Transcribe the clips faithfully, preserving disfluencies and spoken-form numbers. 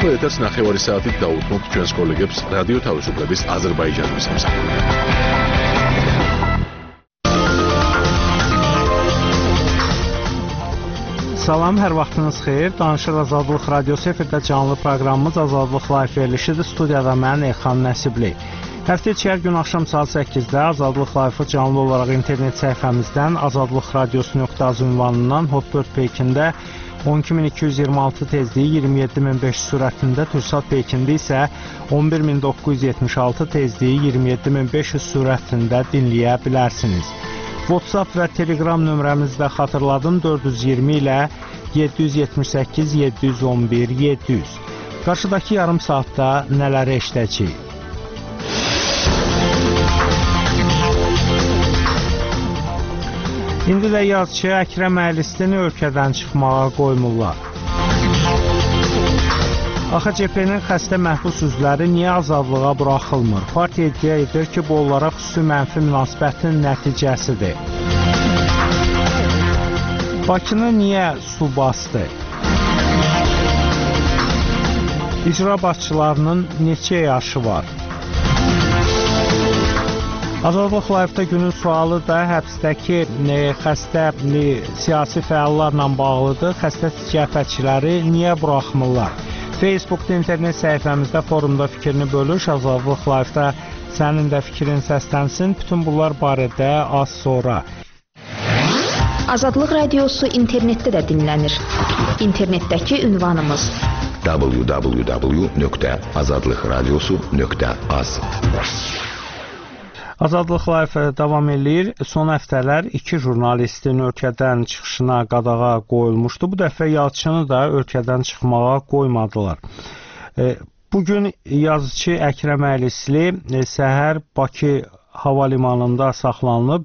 ახლა ეთერს ნახევარი საათით დაუთმობთ ჩვენს კოლეგებს რადიო თავისუფლების აზერბაიჯანის სამსახურში. Salam, hər vaxtınız xeyir. Danışır Azadlıq Radiosu efirdə canlı proqramımız Azadlıq Live verilişidir. Studiyada mən Elxan Nəsibli. Həftə içi hər gün axşam saat səkkizdə Azadlıq Live-ı canlı olaraq internet səhifəmizdən azadlıqradiosu nöqtə az ünvanından Hotbird Pekində on iki min iki yüz iyirmi altı tezliyi iyirmi yeddi min beş yüz sürətində, Türksat Pekində isə on bir min doqquz yüz yetmiş altı tezliyi iyirmi yeddi min beş yüz sürətində dinləyə bilərsiniz. WhatsApp və Telegram nömrəmizi də xatırladım, dörd yüz iyirmi ilə yeddi yüz yetmiş səkkiz yeddi yüz on bir yeddi yüz. Qarşıdakı yarım saatda nələri eşidəcəyik? İndi də yazıçı Əkrəm Əylistini ölkədən çıxmağa qoymurlar. A X C P-nin xəstə məhbus üzvləri niyə azadlığa buraxılmır? Partiya iddia edir ki, bu onlara xüsusi mənfi münasibətin nəticəsidir. Bakını niyə su bastı? İcra başçılarının neçə yaşı var? Azadlıq Live-da günün sualı da həbsdəki e, xəstə e, siyasi fəallarla bağlıdır. Xəstə cəbhəçiləri niyə buraxmırlar? Facebookda, internet səhifəmizdə, forumda fikrini bölüş. Azadlıq Live-da sənin də fikrin səslənsin. Bütün bunlar barədə az sonra. Azadlıq Radiosu internetdə də dinlənir. İnternetdəki ünvanımız w w w nöqtə azadlıqradiosu nöqtə az. Azadlıq Live davam edir. Son həftələr iki jurnalistin ölkədən çıxışına qadağa qoyulmuşdu. Bu dəfə yazıçını da ölkədən çıxmağa qoymadılar. Bugün yazıçı Əkrəm Əylisli səhər Bakı hava limanında saxlanılıb.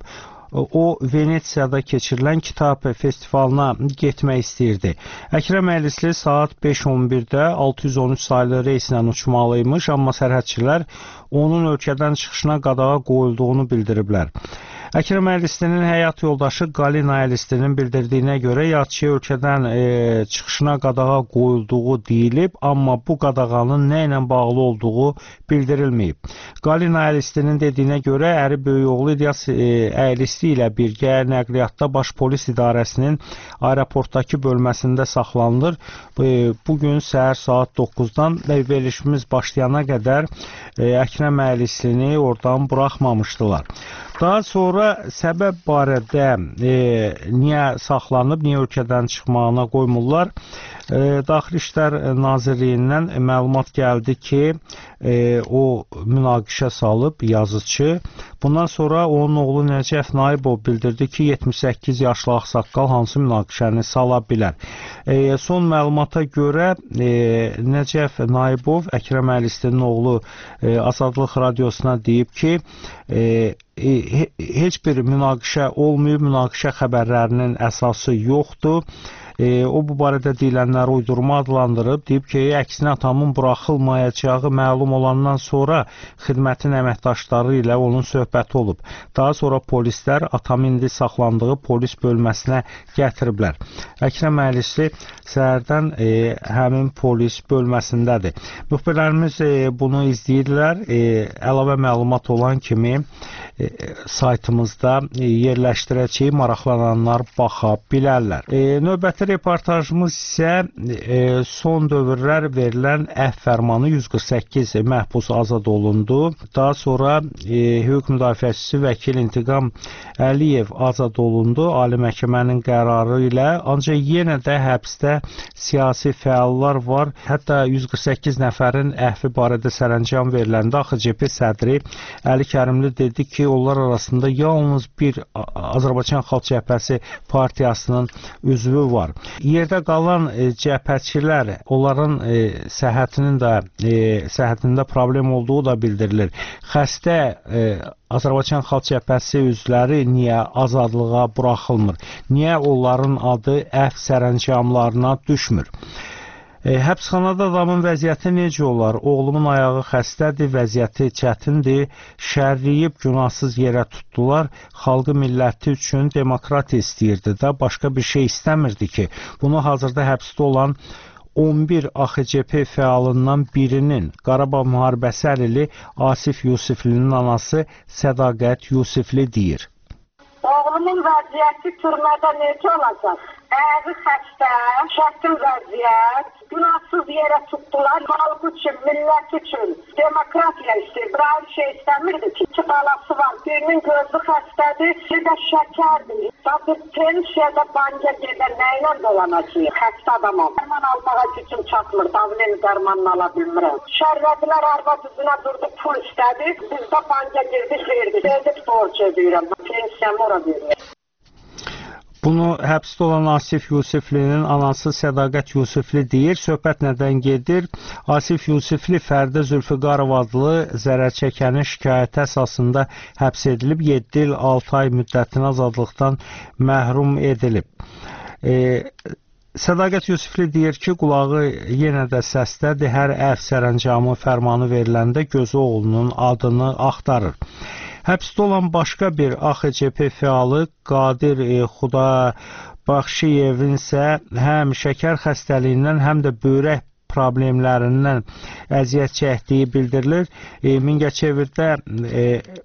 O, Venetsiyada keçirilən kitab festivalına getmək istəyirdi. Əkrəm Əylisli saat beş on birdə altı yüz on üç saylı reyslə uçmalıymış, amma sərhədçilər onun ölkədən çıxışına qadağa qoyulduğunu bildiriblər. Əkrəm Əylislinin həyat yoldaşı Qalina Əylislinin bildirdiyinə görə yazıçıya ölkədən e, çıxışına qadağa qoyulduğu deyilib, amma bu qadağanın nə ilə bağlı olduğu bildirilməyib. Qalina Əylislinin dediyinə görə əri böyük oğlu İlyas e, Əylisli ilə birgə nəqliyyatda Baş Polis İdarəsinin aeroportdakı bölməsində saxlanılır. E, bugün səhər saat doqquzdan verilişimiz başlayana qədər e, Əkrəm Əylislini oradan buraxmamışdılar. Daha sonra səbəb barədə e, niyə saxlanıb, niyə ölkədən çıxmağına qoymurlar? E, Daxili İşlər Nazirliyindən məlumat gəldi ki, e, o münaqişə salıb yazıçı. Bundan sonra onun oğlu Nəcəf Naibov bildirdi ki, yetmiş səkkiz yaşlı ağsaqqal hansı münaqişəni sala bilər. E, son məlumata görə e, Nəcəf Naibov, Əkrəm Əylislinin oğlu e, Azadlıq Radiosuna deyib ki, e, e, heç bir münaqişə olmayıb, münaqişə xəbərlərinin əsası yoxdur. E, o bu barədə deyilənləri uydurma adlandırıb, deyib ki, əksinə atamın buraxılmayacağı məlum olandan sonra xidmətin əməkdaşları ilə onun söhbəti olub. Daha sonra polislər atamı indi saxlandığı polis bölməsinə gətiriblər. Əkrəm Əylisli səhərdən e, həmin polis bölməsindədir. Müxbirlərimiz e, bunu izləyirlər. E, əlavə məlumat olan kimi e, saytımızda e, yerləşdirəcəyik, maraqlananlar baxa bilərlər. E, növbəti reportajımız isə e, son dövrlər verilən əhv fərmanı yüz qırx səkkiz məhbus azad olundu. Daha sonra e, hüquq müdafiəçisi vəkil İntiqam Əliyev azad olundu ali məhkəmənin qərarı ilə. Ancaq yenə də həbsdə siyasi fəallar var. Hətta yüz qırx səkkiz nəfərin əhvi barədə sərəncam veriləndə A X C P sədri Əli Kərimli dedi ki, onlar arasında yalnız bir Azərbaycan Xalq Cəbhəsi partiyasının üzvü var. Yerdə qalan e, cəbhəçilər, onların e, səhhətinin də e, səhhətində problem olduğu da bildirilir. Xəstə e, Azərbaycan Xalq Cəbhəsi üzvləri niyə azadlığa buraxılmır? Niyə onların adı əhv sərəncamlarına düşmür? E, həbsxanada adamın vəziyyəti necə olar? Oğlumun ayağı xəstədir, vəziyyəti çətindir, şərliyib günahsız yerə tutdular, xalqı milləti üçün demokrat istəyirdi də, başqa bir şey istəmirdi ki, bunu hazırda həbsdə olan on bir A X C P fəalından birinin Qarabağ müharibəsi əlili Asif Yusiflinin anası Sədaqət Yusifli deyir. Oğlumun vəziyyəti türmədə necə olacaq? Əzi xəstə, şəkil vəziyyət, günahsız yerə tutdular, xalq üçün, millət üçün, demokratiya istəyir. Bir şey istəmirdi ki, iki balası var, birinin gözü xəstədir, bir də şəkərdir. Zaten pensiyada banka gedə nə ilə dolanacaq? Xəstə adamam. Dərman almağa gücüm çatmır, davlen dərmanını ala bilmirəm. Şərvədilər arvad üzünə durdu, pul istədi, biz də banka girdik, verdik. Verdik borc edirəm, pensiyamı ora verir. Bunu həbsdə olan Asif Yusiflinin anası Sədaqət Yusifli deyir. Söhbət nədən gedir? Asif Yusifli Fərdə Zülfüqarov adlı zərər çəkənin şikayəti əsasında həbs edilib, yeddi il altı ay müddətinə azadlıqdan məhrum edilib. E, Sədaqət Yusifli deyir ki, qulağı yenə də səsdədir. Hər əfv sərəncamı fərmanı veriləndə gözü oğlunun adını axtarır. Həbsdə olan başqa bir A X C P fəalı Qadir e, Xudabaxşiyevin isə həm şəkər xəstəliyindən, həm də böyrək problemlərindən əziyyət çəkdiyi bildirilir. E, Mingəçevirdə e,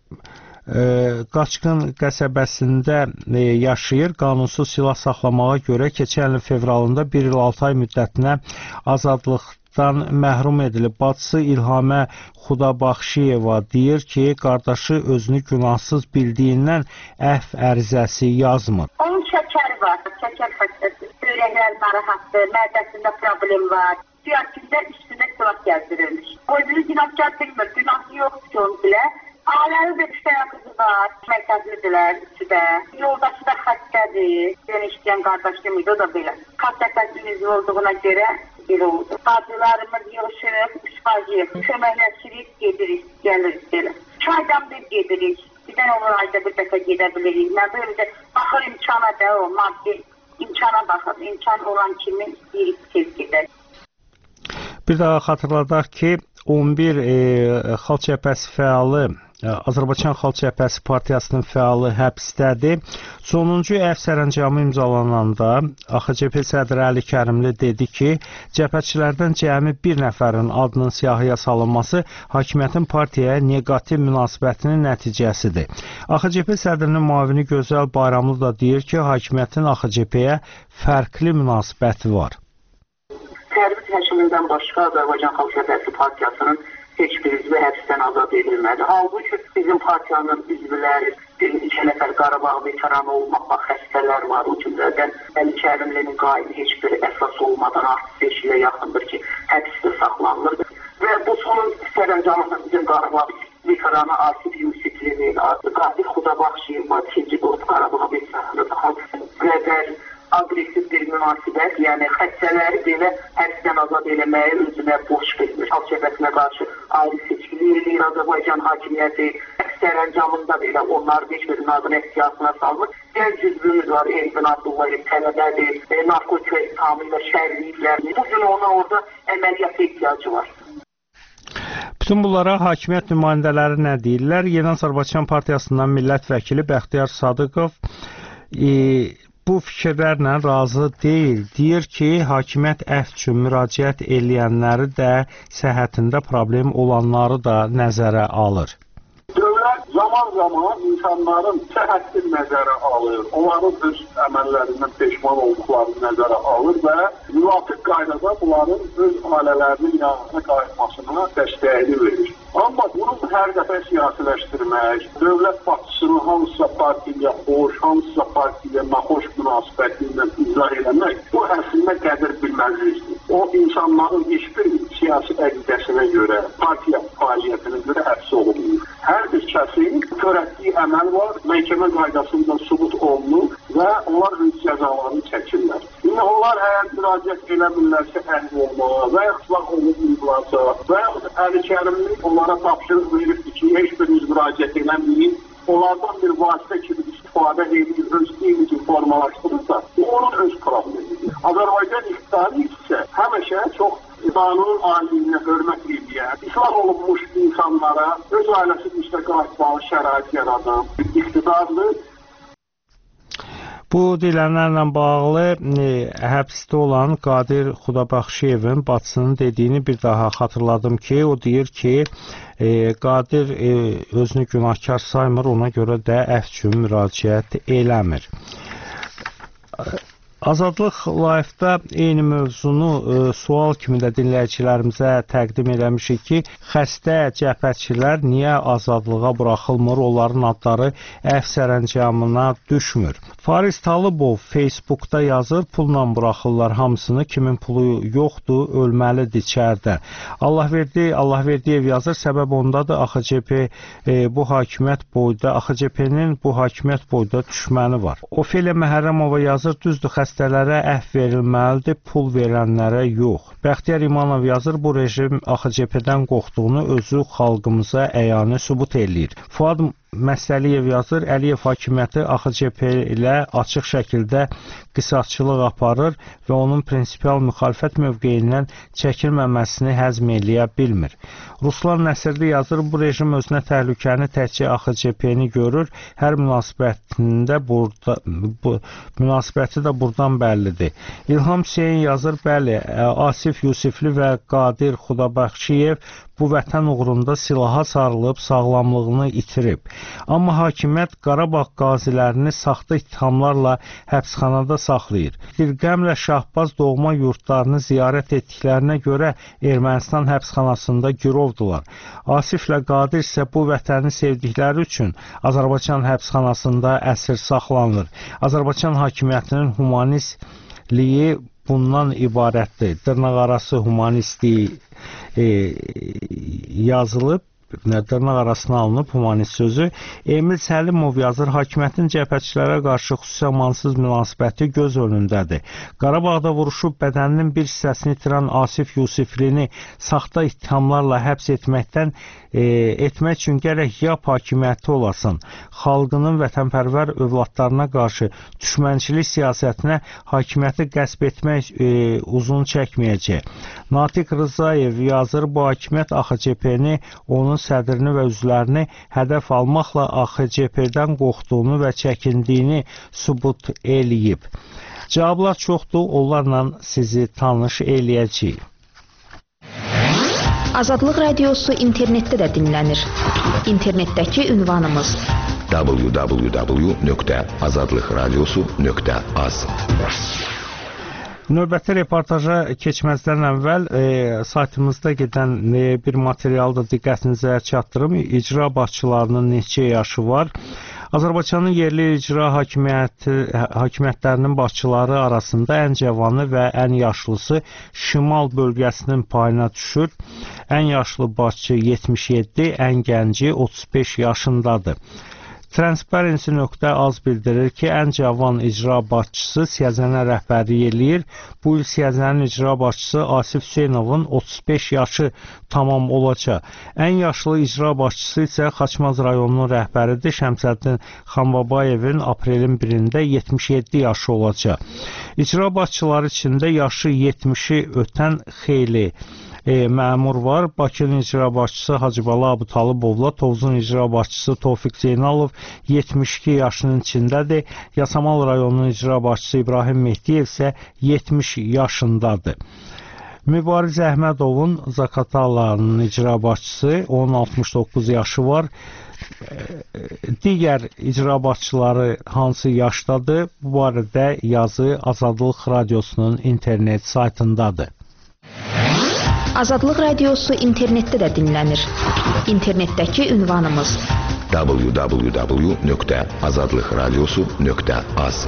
e, Qaçqın qəsəbəsində e, yaşayır. Qanunsuz silah saxlamağa görə keçən ilin fevralında bir il altı ay müddətinə azadlıq məhrum edilib. Bacısı İlhamə Xudabaxşiyeva deyir ki, qardaşı özünü günahsız bildiyindən əfv ərizəsi yazmır. Onun şəkər var, şəkər xəstəsi, ürəklər narahatdır, mədəsində problem var, siyasətində üstünə kulaq gəzdirilmiş. O özünü günahkar bilmir, günahı yoxdur ki, onu bilə. Ailəli bir üç tane kızı var, mərkəzlidirlər üçüdə. Yoldaşı da xəstədir, beni işləyən qardaşım idi, o da belə. Xəstəsizliğimiz olduğuna görə bir oldu. Bacılarımız yığışırıq, üç bacıyıq, köməkləşirik, gedirik, gəlirik belə. Çaydan bir gedirik, bir də olur ayda bir dəfə gedə bilirik. Nə böyləcə, baxır imkana da o, maddi imkana baxır, imkan olan kimi istəyirik, tez gedək. Bir daha xatırladaq ki, on bir e, Xalq Cəbhəsi fəalı, Azərbaycan Xalq Cəbhəsi Partiyasının fəalı həbsdədir. Sonuncu əfv sərəncamı imzalananda A X C P sədri Əli Kərimli dedi ki, cəbhəçilərdən cəmi bir nəfərin adının siyahıya salınması hakimiyyətin partiyaya neqativ münasibətinin nəticəsidir. A X C P sədrinin müavini Gözəl Bayramlı da deyir ki, hakimiyyətin A X C P-yə fərqli münasibəti var. Tərbiz həşimindən başqa Azərbaycan Xalq Cəbhəsi Partiyasının heç bir üzvü həbsdən azad edilmədi. Halbuki bizim partiyanın üzvləri, bir iki nəfər Qarabağ veteranı olmaqla xəstələr var. O cümlədən Əli Kərimlinin qaidi heç bir əsas olmadan artıq beş ilə yaxındır ki, həbsdə saxlanılır. Və bu sonun sərəncamında bizim Qarabağ veteranı Asif Yusiflinin, Qadir Xudabaxşiyev var, ikinci qrup Qarabağ veteranıdır. Qədər agresiv bir münasibət, yəni xəstələri belə həbsdən azad eləməyi özünə borc bilmir. Xalq Cəbhəsinə qarşı ayrı seçkili eləyir Azərbaycan hakimiyyəti. Sərəncamında belə onlar heç birinin adını ehtiyatına salmır. Gənc üzvümüz var, Elvin Abdullayev tələbədir, e, narkotik tamamıyla şərliyiklər. Bugün ona orada əməliyyata ehtiyacı var. Bütün bunlara hakimiyyət nümayəndələri nə deyirlər? Yeni Azərbaycan Partiyasından millət vəkili Bəxtiyar Sadıqov e, bu fikirlərlə razı deyil. Deyir ki, hakimiyyət əfv üçün müraciət eləyənləri də, səhhətində problem olanları da nəzərə alır. Dövlət zaman-zaman insanların səhhətini nəzərə alır, onların öz əməllərindən peşman olduqlarını nəzərə alır və müvafiq qaydada bunların öz ailələrinin yanına qayıtmasına dəstəyini verir. Amma bunu hər dəfə siyasiləşdirmək, dövlət başçısını hansısa partiyaya xoş, hansısa partiyaya naxoş münasibətilə izah eləmək, bu əslində qədir bilməzlikdir. O insanların heç bir siyasi əqidəsinə görə, partiya fəaliyyətinə görə həbs olunmur. Hər bir kəsin törətdiyi əməl var, məhkəmə qaydasında sübut olunur və onlar öz cəzalarını çəkirlər. İndi onlar əgər müraciət eləmirlərsə əhv olmağa və ya xilaf olunurlarsa və ya Əli Kərimli onlara tapşırıq verirdi ki, heç biriniz müraciət eləməyin, onlardan bir vasitə kimi istifadə edir, öz deyimizi formalaşdırırsa, bu onun öz problemidir. Azərbaycan iqtidarı isə həmişə çox qanunun aliyinə hörmət edən, islah olunmuş insanlara öz ailəsinin üstə qayıtmalı şərait yaradan iqtidardır. Bu deyilənlərlə bağlı e, həbsdə olan Qadir Xudabaxşıyevin bacısının dediyini bir daha xatırladım ki, o deyir ki, e, Qadir e, özünü günahkar saymır, ona görə də əfv üçün müraciət eləmir. Azadlıq Live-da eyni mövzunu e, sual kimi də dinləyicilərimizə təqdim eləmişik ki, xəstə cəbhəçilər niyə azadlığa buraxılmır, onların adları əfv sərəncamına düşmür. Fariz Talıbov Facebookda yazır, pulla buraxırlar hamısını, kimin pulu yoxdur, ölməlidir içərdə. Allahverdi, Allahverdiyev yazır, səbəb ondadır, A X C P e, bu hakimiyyət boyda, A X C P-nin bu hakimiyyət boyda düşməni var. Ofeliya Məhərrəmova yazır, düzdür, xəstə Xəstələrə əhv verilməlidir, pul verənlərə yox. Bəxtiyar İmanov yazır, bu rejim A X C P-dən qorxduğunu özü xalqımıza əyani sübut eləyir. Fuad Məsəliyev yazır, Əliyev hakimiyyəti A X C P ilə açıq şəkildə qisasçılıq aparır və onun prinsipial müxalifət mövqeyindən çəkilməməsini həzm eləyə bilmir. Ruslan Nəsirli yazır, bu rejim özünə təhlükəni təkcə A X C P-ni görür, hər münasibətində burada, bu, münasibəti də buradan bəllidir. İlham Hüseyin yazır, bəli, Asif Yusifli və Qadir Xudabaxşıyev bu vətən uğrunda silaha sarılıb sağlamlığını itirib. Amma hakimiyyət Qarabağ qazilərini saxta ittihamlarla həbsxanada saxlayır. Dirqəmlə Şahbaz doğma yurtlarını ziyarət etdiklərinə görə Ermənistan həbsxanasında girovdular. Asiflə Qadir isə bu vətəni sevdikləri üçün Azərbaycan həbsxanasında əsir saxlanılır. Azərbaycan hakimiyyətinin humanistliyi bundan ibarətdir. Dırnaqarası humanistliyi e, yazılıb, dırnaq arasına alınıb humanist sözü. Emil Səlimov yazır, hakimiyyətin cəbhəçilərə qarşı xüsusi amansız münasibəti göz önündədir. Qarabağda vuruşub bədəninin bir hissəsini itirən Asif Yusiflini saxta ittihamlarla həbs etməkdən e, etmək üçün gərək yap hakimiyyəti olasan. Xalqının vətənpərvər övladlarına qarşı düşmənçilik siyasətinə hakimiyyəti qəsb etmək e, uzun çəkməyəcək. Natiq Rızayev yazır, bu hakimiyyət A X C P-ni, onun sədrini və üzvlərini hədəf almaqla A X C P-dən qorxduğunu və çəkindiyini sübut eləyib. Cavablar çoxdur, onlarla sizi tanış eləyəcəyik. Azadlıq Radiosu internetdə də dinlənir. İnternetdəki ünvanımız w w w nöqtə azadlıqradiosu nöqtə az. Növbəti reportaja keçməzdən əvvəl e, saytımızda gedən e, bir materialı da diqqətinizə çatdırım. İcra başçılarının neçə yaşı var? Azərbaycanın yerli icra hakimiyyəti, hakimiyyətlərinin başçıları arasında ən cavanı və ən yaşlısı Şimal bölgəsinin payına düşür. Ən yaşlı başçı yetmiş yeddi, ən gənci otuz beş yaşındadır. Transparency nöqtə az bildirir ki, ən cavan icra başçısı Siyəzənə rəhbərlik eləyir. Bu il Siyəzənin icra başçısı Asif Hüseynovun otuz beş yaşı tamam olacaq. Ən yaşlı icra başçısı isə Xaçmaz rayonunun rəhbəridir. Şəmsəddin Xanbabayevin aprelin birində yetmiş yeddi yaşı olacaq. İcra başçıları içində yaşı yetmişi ötən xeyli E, məmur var. Bakının icra başçısı Hacıbala Abutalıbovla Tovuzun icra başçısı Tofiq Zeynalov yetmiş iki yaşının içindədir. Yasamal rayonunun icra başçısı İbrahim Mehdiyev isə yetmiş yaşındadır. Mübariz Əhmədovun Zakatalanın icra başçısı, onun altmış doqquz yaşı var. Digər icra başçıları hansı yaşdadır? Bu barədə yazı Azadlıq Radiosunun internet saytındadır. Azadlıq Radiosu internetdə də dinlənir. İnternetdəki ünvanımız w w w nöqtə azadlıqradiosu nöqtə az.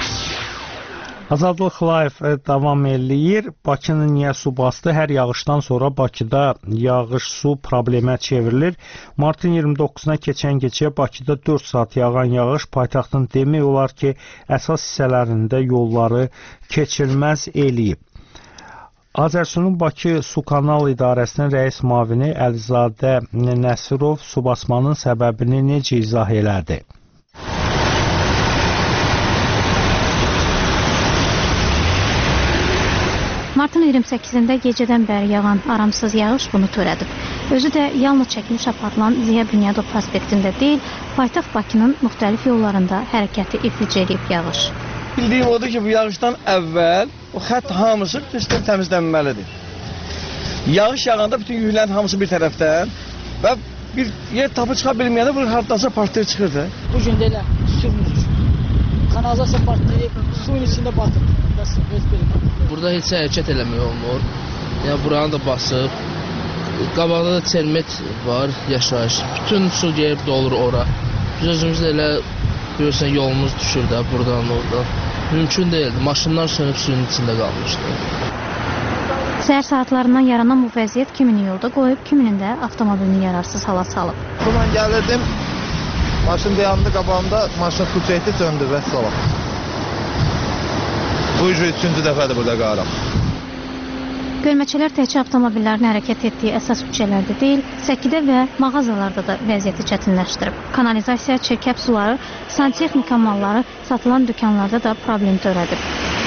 Azadlıq Live davam eləyir. Bakının niyə su bastı? Hər yağışdan sonra Bakıda yağış su problemə çevrilir. Martın iyirmi doqquzuna keçən gecə Bakıda dörd saat yağan yağış paytaxtın demək olar ki, əsas hissələrində yolları keçilməz eləyib. Azərsunun Bakı Su Kanal İdarəsinin rəis müavini Əlizadə Nəsirov su basmanın səbəbini necə izah elədi? Martın iyirmi səkkizində gecədən bəri yağan aramsız yağış bunu törədib. Özü də yalnız çəkiliş aparılan Ziya Bünyadov prospektində deyil, paytaxt Bakının müxtəlif yollarında hərəkəti iflic edib yağış. Bildiyim odur ki, bu yağışdan əvvəl o xətt hamısı üstün təmizlənməlidir. Yağış yağanda bütün yüklərin hamısı bir tərəfdən və bir yer tapı çıxa bilməyəndə bu hardasa partlayıb çıxırdı. Bu gün də elə sürmür. Kanalizasiya partlayıb, suyun içində batır. Burada heç hərəkət eləmək olmur. Yəni buranı da basıb. Qabağda da termit var, yaşayış. Bütün su gəlib dolur ora. Biz özümüz də elə görürsən yolumuz düşür də buradan oradan. Mümkün deyildi. Maşınlar sönüb suyun içində qalmışdı. Səhər saatlarından yaranan bu vəziyyət kimini yolda qoyub, kiminin də avtomobilini yararsız hala salıb. Buradan gəlirdim, maşın dayandı qabağımda, maşın su çəkdi, söndü və salaq. Bu üçüncü dəfədir burada qaraq. Gölməçələr təkcə avtomobillərin hərəkət etdiyi əsas küçələrdə deyil, səkidə və mağazalarda da vəziyyəti çətinləşdirib. Kanalizasiya, çirkəb suları, santexnika malları satılan dükanlarda da problem törədib.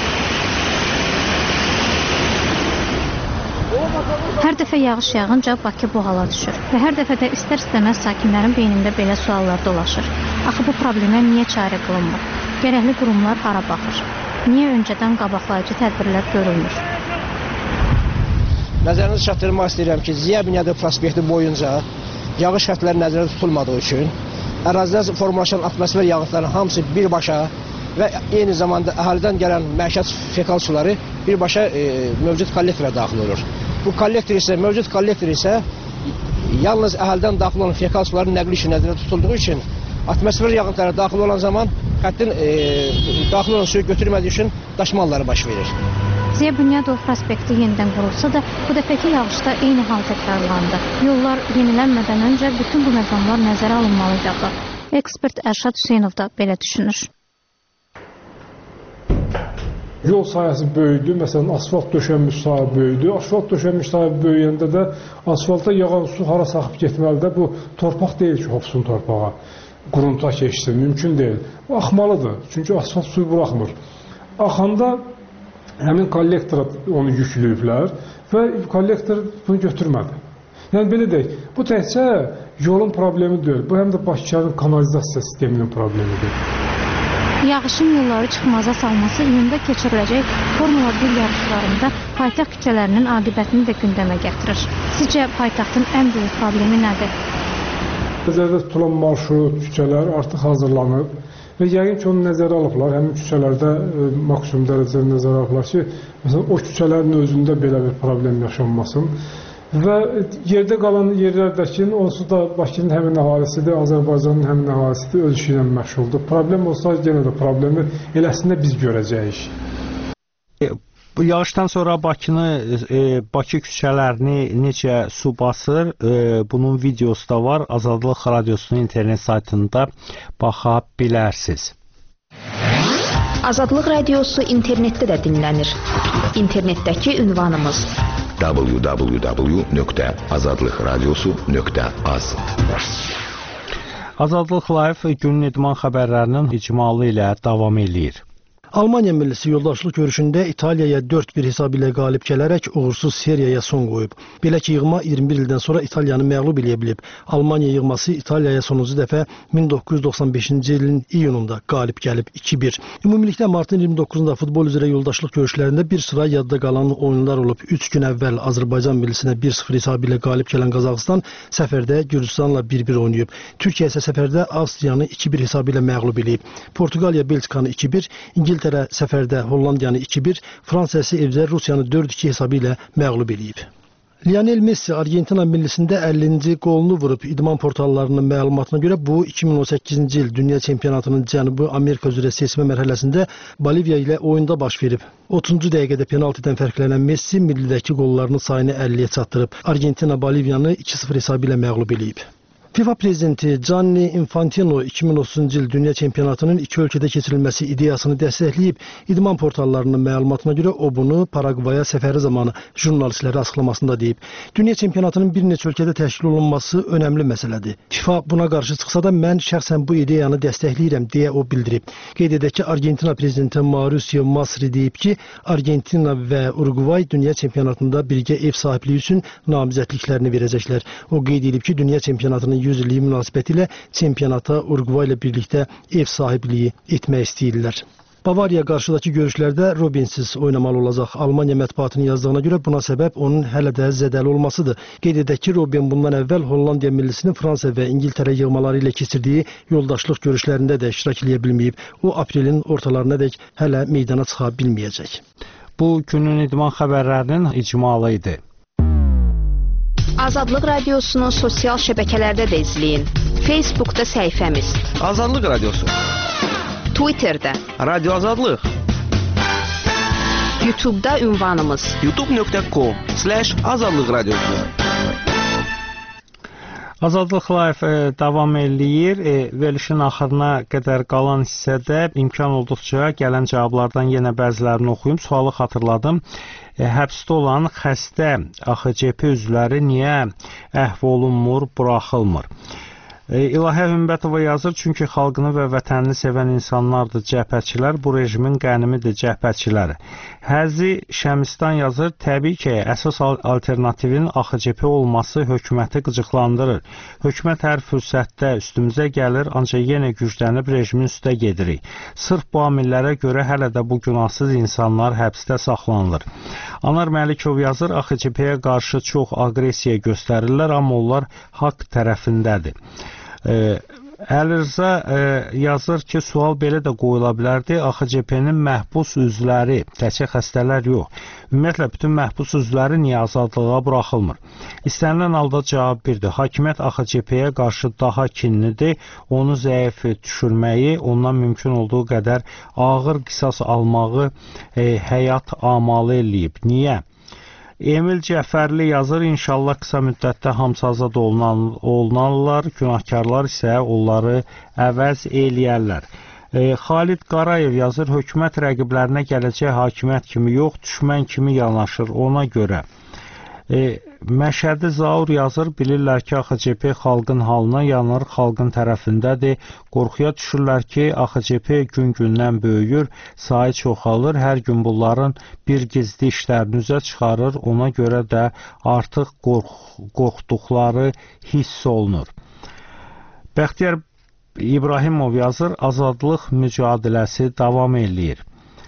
Hər dəfə yağış yağınca Bakı bu hala düşür və hər dəfə də istər-istəməz sakinlərin beynində belə suallar dolaşır. Axı bu problemə niyə çarə qılınmır? Gərəkli qurumlar hara baxır? Niyə öncədən qabaqlayıcı tədbirlər görülmür? Nəzərinizə çatdırmaq istəyirəm ki, Ziya Bünyadov prospekti boyunca yağış xəttləri nəzərdə tutulmadığı üçün ərazidə formalaşan atmosfer yağıntıların hamısı birbaşa və eyni zamanda əhalidən gələn məişət fekal suları birbaşa e, mövcud kollektorə daxil olur. Bu kollektor isə, mövcud kollektor isə yalnız əhalidən daxil olan fekal suların nəqli işi nəzərdə tutulduğu üçün atmosfer yağıntıları daxil olan zaman xəttin e, daxil olan suyu götürmədiyi üçün daşmaları baş verir. Ziya Bünyadov prospekti yenidən qurulsa da, bu dəfəki yağışda eyni hal təkrarlandı. Yollar yenilənmədən öncə bütün bu məqamlar nəzərə alınmalıydı. Ekspert Ərşad Hüseynov da belə düşünür. Yol sahəsi böyüdü, məsələn, asfalt döşənmiş sahə böyüdü. Asfalt döşənmiş sahə böyüyəndə də asfalta yağan su hara saxıb getməlidir. Bu torpaq deyil ki, hopsun torpağa, qurunta keçsin, mümkün deyil. Bu axmalıdır, çünki asfalt suyu buraxmır. Axanda həmin kollektora onu yükləyiblər və kollektor bunu götürmədi. Yəni, belə deyək, bu təkcə yolun problemi deyil, bu həm də Bakıyanın kanalizasiya sisteminin problemidir. Yağışın yolları çıxmaza salması iyunda keçiriləcək Formula bir yarışlarında paytaxt küçələrinin aqibətini də gündəmə gətirir. Sizcə paytaxtın ən böyük problemi nədir? Nəzərdə tutulan marşrut, küçələr artıq hazırlanıb və yəqin ki, onu nəzərə alıblar. Həmin küçələrdə e, maksimum dərəcədə nəzərə alıblar ki, məsələn, o küçələrin özündə belə bir problem yaşanmasın. Və yerdə qalan yerlərdəkin, onsuz da Bakının həmin əhalisidir, Azərbaycanın həmin əhalisidir, öz işi ilə məşğuldur. Problem olsa, yenə də problemi eləsində biz görəcəyik. Bu yağışdan sonra Bakını, e, Bakı küçələrini necə su basır, e, bunun videosu da var. Azadlıq Radiosunun internet saytında baxa bilərsiniz. Azadlıq Radiosu internetdə də dinlənir. İnternetdəki ünvanımız w w w nöqtə azadlıq radiosu nöqtə az. Azadlıq Live günün idman xəbərlərinin icmalı ilə davam eləyir. Almaniya millisi yoldaşlıq görüşündə İtaliyaya dörd bir hesab ilə qalib gələrək uğursuz seriyaya son qoyub. Belə ki, yığma iyirmi bir ildən sonra İtaliyanı məğlub eləyə bilib. Almaniya yığması İtaliyaya sonuncu dəfə min doqquz yüz doxsan beşinci ilin iyununda qalib gəlib iki bir. Ümumilikdə martın iyirmi doqquzunda futbol üzrə yoldaşlıq görüşlərində bir sıra yadda qalan oyunlar olub. üç gün əvvəl Azərbaycan millisinə bir sıfır hesabı ilə qalib gələn Qazaxıstan səfərdə Gürcüstanla bir bir oynayıb. Türkiyə isə səfərdə Avstriyanı iki bir hesabı ilə məğlub eləyib. Portuqaliya Belçikanı iki bir, İngiltərə səfərdə Hollandiyanı iki bir, Fransa isə evdə Rusiyanı dörd iki hesabı ilə məğlub eləyib. Lionel Messi Argentina millisində əllinci qolunu vurub. İdman portallarının məlumatına görə bu iki min on səkkizinci il Dünya Çempionatının Cənubi Amerika üzrə seçmə mərhələsində Boliviya ilə oyunda baş verib. otuzuncu dəqiqədə penaltidən fərqlənən Messi millidəki qollarının sayını əlliyə çatdırıb. Argentina Boliviyanı iki sıfır hesabı ilə məğlub eləyib. FIFA prezidenti Gianni Infantino iki min otuzuncu il Dünya Çempionatının iki ölkədə keçirilməsi ideyasını dəstəkləyib. İdman portallarının məlumatına görə o bunu Paragvaya səfəri zamanı jurnalistlərə açıqlamasında deyib. Dünya Çempionatının bir neçə ölkədə təşkil olunması önəmli məsələdir. FIFA buna qarşı çıxsa da mən şəxsən bu ideyanı dəstəkləyirəm deyə o bildirib. Qeyd edək ki, Argentina prezidenti Mauricio Macri deyib ki, Argentina və Uruguay Dünya Çempionatında birgə ev sahibliyi üçün namizədliklərini verəcəklər. O qeyd edib ki, Dünya Çempionatının yüz illiyi münasibətilə çempionata Uruguay ilə birlikdə ev sahibliyi etmək istəyirlər. Bavariya qarşıdakı görüşlərdə Robinsiz oynamalı olacaq. Almaniya mətbuatının yazdığına görə buna səbəb onun hələ də zədəli olmasıdır. Qeyd edək ki, Robin bundan əvvəl Hollandiya millisinin Fransa və İngiltərə yığmaları ilə keçirdiyi yoldaşlıq görüşlərində də iştirak edə bilməyib. O, aprelin ortalarına dək hələ meydana çıxa bilməyəcək. Bu günün idman xəbərlərinin icmalı idi. Azadlıq Radiosunu sosial şəbəkələrdə də izləyin. Facebookda səhifəmiz Azadlıq Radiosu, Twitterdə Radio Azadlıq, YouTube'da ünvanımız youtube nöqtə com slash azadlıq radiosu. Azadlıq Live e, davam eləyir. E, verilişin axırına qədər qalan hissədə imkan olduqca gələn cavablardan yenə bəzilərini oxuyum. Sualı xatırladım. E, həbsdə olan xəstə A X C P üzvləri niyə əhv olunmur, buraxılmır? E, İlahə Hümbətova yazır, çünki xalqını və vətənini sevən insanlardır cəbhəçilər, bu rejimin qənimidir cəbhəçiləri. Həzi Şəmistan yazır, təbii ki, əsas alternativin A X C P olması hökuməti qıcıqlandırır. Hökumət hər fürsətdə üstümüzə gəlir, ancaq yenə güclənib rejimin üstə gedirik. Sırf bu amillərə görə hələ də bu günahsız insanlar həbsdə saxlanılır. Anar Məlikov yazır, A X C P-yə qarşı çox aqressiya göstərirlər, amma onlar haqq tərəfindədir. Ee, Əlirza e, yazır ki, sual belə də qoyula bilərdi. A X C P-nin məhbus üzvləri, təkcə xəstələr yox, ümumiyyətlə bütün məhbus üzvləri niyə azadlığa buraxılmır? İstənilən halda cavab birdir. Hakimiyyət A X C P-yə qarşı daha kinlidir. Onu zəif düşürməyi, ondan mümkün olduğu qədər ağır qisas almağı e, həyat amalı eləyib. Niyə? Emil Cəfərli yazır, inşallah qısa müddətdə hamısı azad olunan, olunarlar, günahkarlar isə onları əvəz eləyərlər. E, Xalid Qarayev yazır, hökumət rəqiblərinə gələcək hakimiyyət kimi yox, düşmən kimi yanaşır, ona görə. E, Məşədi Zaur yazır, bilirlər ki, A X C P xalqın halına yanır, xalqın tərəfindədir. Qorxuya düşürlər ki, A X C P gün-gündən böyüyür, sayı çoxalır, hər gün bunların bir gizli işlərini üzə çıxarır, ona görə də artıq qorx qorxduqları hiss olunur. Bəxtiyar İbrahimov yazır, azadlıq mücadiləsi davam eləyir.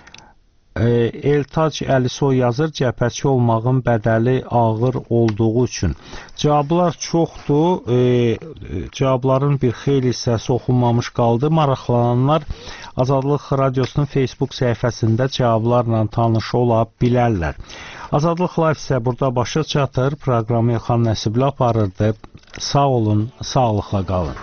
Eltac Əlisoy yazır, cəbhəçi olmağın bədəli ağır olduğu üçün. Cavablar çoxdur. E, cavabların bir xeyli hissəsi oxunmamış qaldı. Maraqlananlar Azadlıq Radiosunun Facebook səhifəsində cavablarla tanış ola bilərlər. Azadlıq Live isə burada başa çatır. Proqramı Elxan Nəsibli aparırdı. Sağ olun, sağlıqla qalın.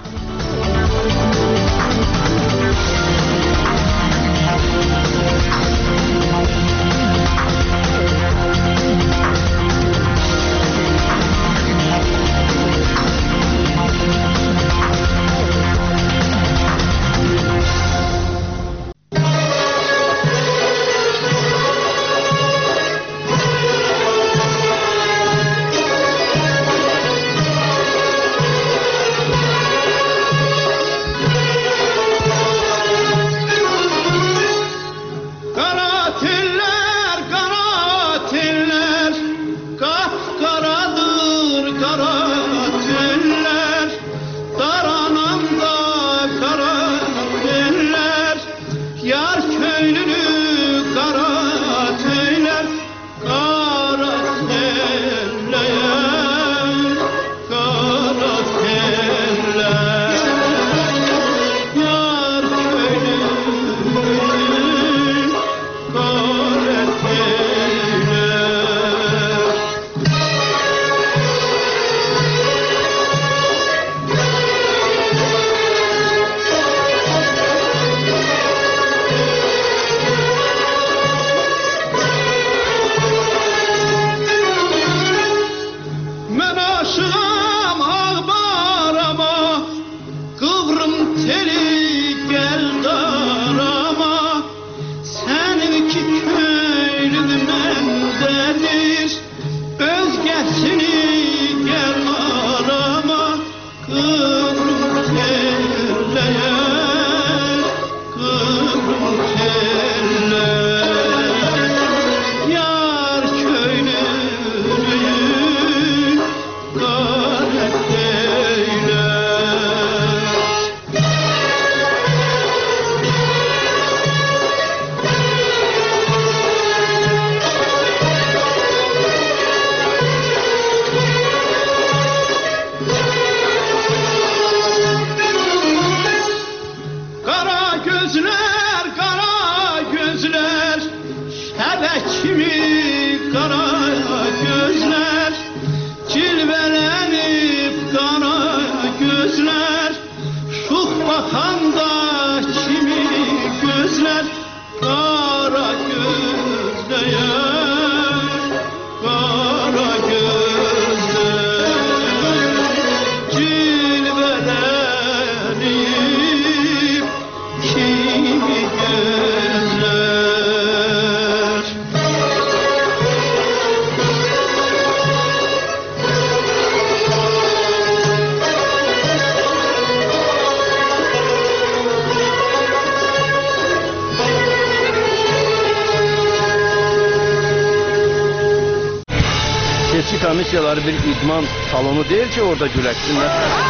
kimi qara gözlər, cilvələnib qara gözlər, şux baxanda kimi gözlər, qara gözləyər, qara gözlər, cilvələnib kimi gözlər. Seçki komissiyaları bir idman salonu deyil ki, orada güləşsinlər.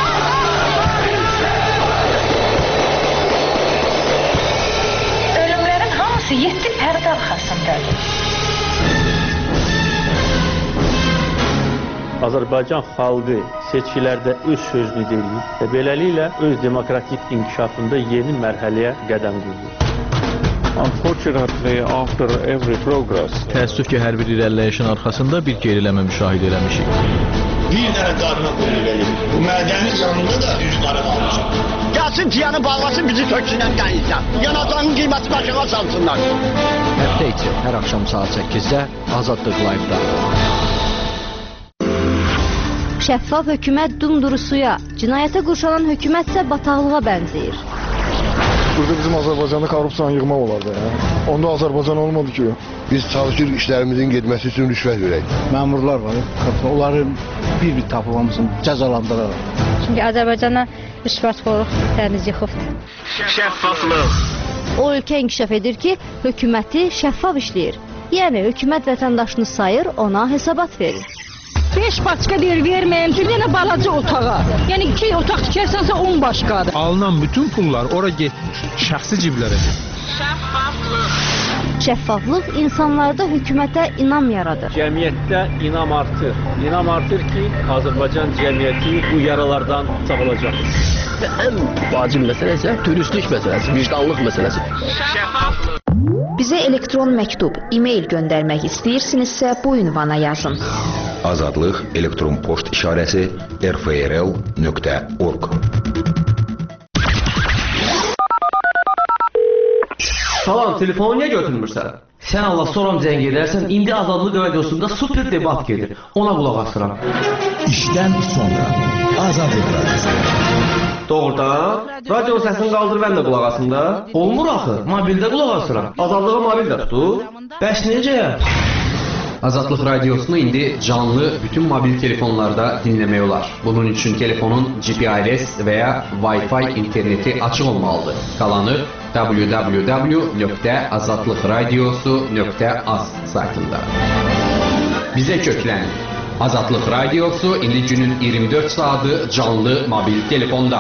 Ölümlərin hamısı yeddi pərdə arxasındadır. Azərbaycan xalqı seçkilərdə öz sözünü deyir və beləliklə öz demokratik inkişafında yeni mərhələyə qədəm qoyur. Unfortunately, after every progress, təəssüf ki, hər bir irəliləyişin arxasında bir geriləmə müşahidə eləmişik. Bir dənə qadına qoyulur verir. Bu mədənin yanında da üç qarı qalmışıq. Gəlsin tiyanı bağlasın, bizi töksünən qəyizdən. Yanacağının qiyməti başına salsınlar. Həftə içi hər axşam saat səkkizdə Azadlıq Live-da. Şəffaf hökumət dumduru suya, cinayətə qurşanan hökumət isə bataqlığa bənzəyir. Burada bizim Azərbaycanda korrupsiyanı yığmaq olardı ya. Onda Azərbaycan olmadı ki. Biz çalışır işlərimizin getməsi üçün rüşvət verək. Məmurlar var, onları bir-bir tapılmasın, cəzalandıraraq. Çünki Azərbaycana rüşvətxorluq dəniz yıxıbdır. Şəffaflıq. O ölkə inkişaf edir ki, hökuməti şəffaf işləyir. Yəni hökumət vətəndaşını sayır, ona hesabat verir. beş başqa yer verməyəm ki, yenə balaca otağa. Yəni iki otaq tikərsənsə on başqadır. Alınan bütün pullar ora getmir, şəxsi ciblərə gedir. Şəffaflıq. Şəffaflıq insanlarda hökumətə inam yaradır. Cəmiyyətdə inam artır. İnam artır ki, Azərbaycan cəmiyyəti bu yaralardan sağalacaq. Ən vacib məsələ isə dürüstlük məsələsi, vicdanlıq məsələsi. Şəffaflıq. Bizə elektron məktub, e-mail göndərmək istəyirsinizsə bu ünvana yazın. Azadlıq elektron poçt işarəsi r f r l nöqtə org. Salam, telefonu niyə götürmürsən? Sən Allah soram zəng edərsən, indi Azadlıq radiosunda super debat gedir. Ona qulaq asıram. İşdən sonra Azadlıq radiosu. Doğrudan? Radio səsini qaldır, mən də qulaq asım da. Olmur axı, mobildə qulaq asıram. Azadlığa mobildə tutur. Bəs necə? Azadlıq radiosunu indi canlı bütün mobil telefonlarda dinləmək olar. Bunun üçün telefonun G P R S və ya Wi-Fi interneti açıq olmalıdır. Qalanı w w w nöqtə azadlıq radiosu nöqtə az saytında. Bizə köklənin. Azadlıq radiosu indi günün iyirmi dörd saatı canlı mobil telefonda.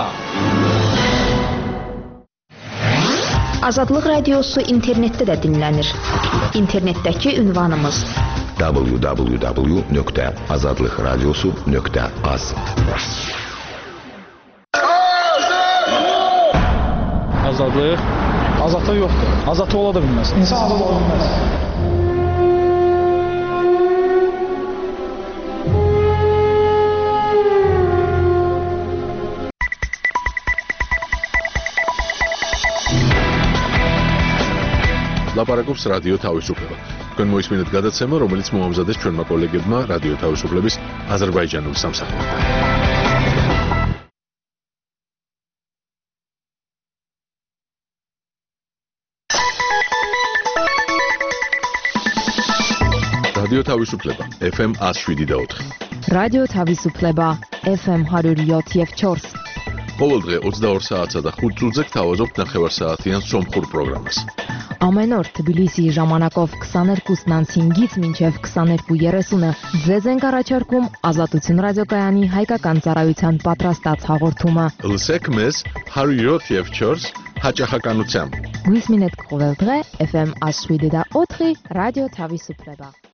Azadlıq radiosu internetdə də dinlənir. İnternetdəki ünvanımız w w w nöqtə azadlıq radiosu nöqtə az. Azadlıq? Azadlıq yoxdur. Azadlıq ola da bilməz. İnsan azad ola bilməz. ლაპარაკობს რადიო თავისუფლება. თქვენ მოისმინეთ გადაცემა, რომელიც მოამზადეს ჩვენმა კოლეგებმა რადიო თავისუფლების აზერბაიჯანული სამსახურიდან. რადიო თავისუფლება F M one oh seven და four. რადიო თავისუფლება F M one oh seven და four. ყოველდღე ოცდაორ საათსა და ხუთ წუთზე გთავაზობთ ნახევარსაათიან სომხურ პროგრამას. Ամեն օր Թբիլիսիի ժամանակով twenty-two-ից five-ից մինչև twenty-two thirty-ը ձեզ ենք առաջարկում Ազատություն ռադիոկայանի հայկական ծառայության պատրաստած հաղորդումը։ Լսեք մեզ one oh seven da four հաճախականությամբ։ Գույսմինետ կողել դրե F M one oh seven da four ռադիո Թավիսուպլեբա։